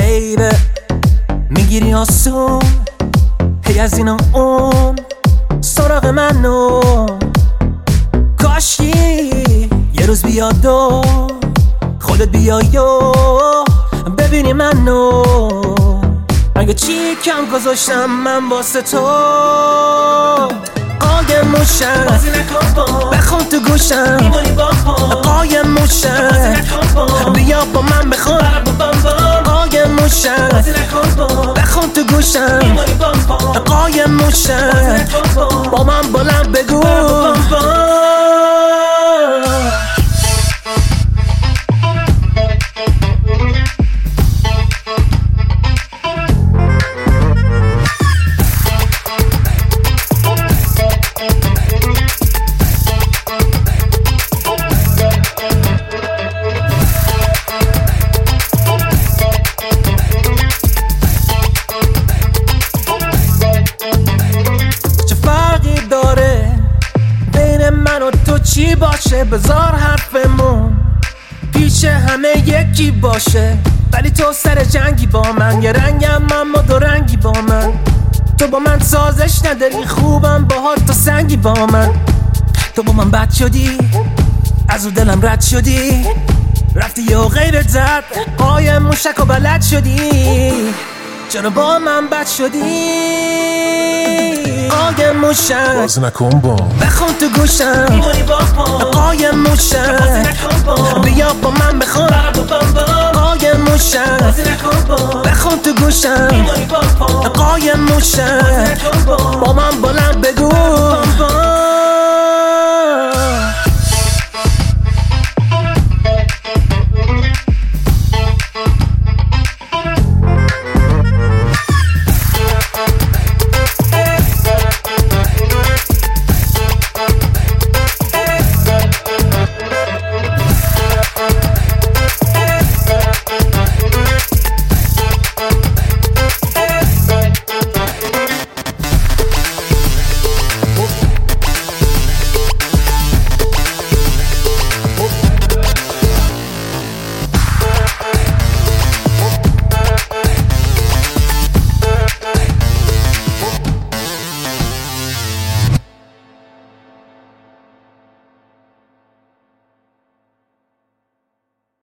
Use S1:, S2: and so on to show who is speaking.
S1: بیبه میگیری آسون هی از این و اون سراغ منو کاشی یه روز بیاد و خودت بیای و ببینی منو اگه چی کم گذاشتم من واسه تو قایم موشم بخون تو گوشم قایم موشم بیا با من بخون قایم موشم بخون تو گوشم قایم موشم با من بلند بگو چی باشه بذار حرفمون پیش همه یکی باشه ولی تو سر جنگی با من یه رنگم اما دو رنگی با من تو با من سازش نداری خوبم باهات تو سنگی با من تو با من بد شدی از او دلم رد شدی رفتی یه غیرت زد قایم موشک و بلد شدی چرا با من بد شدی قایم موشم
S2: باز نکن با
S1: بخون تو گوشم قایم موشم بیا با من بخون قایم موشم بخون تو گوشم قایم موشم با من بلند